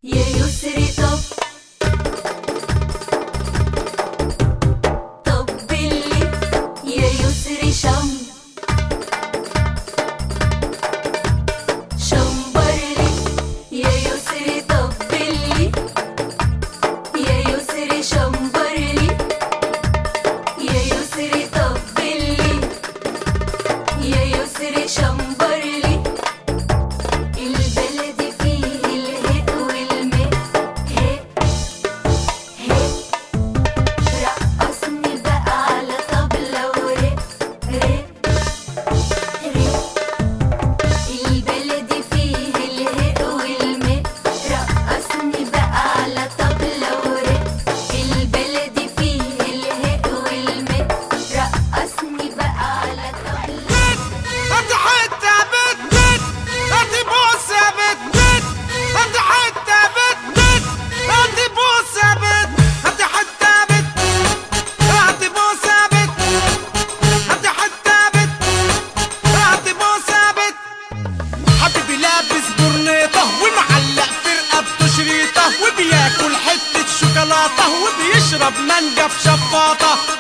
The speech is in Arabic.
يا يسري طبلي يا يسري شمبرلي يا يسري طبلي يا يسري شمبرلي يا يسري طبلي يا يسري شمبرلي البلد فيه الهق والماء رقصني بقى على طبلة ورق البلد فيه الهق والماء رقصني بقى على طبلة ورق البلد فيه الهق والماء رقصني بقى على طبلة هاتي حتة بت هاتي بوسة بت هاتي حتة بت هاتي بوسة بت هاتي حتة بت هاتي بوسة بت هاتي حتة بت هاتي بوسة بت حبيبي لابس برنيطة ومعلق في رقبته شريطة وبياكل حتة شوكولاتة وبيشرب مانجا في شفاطة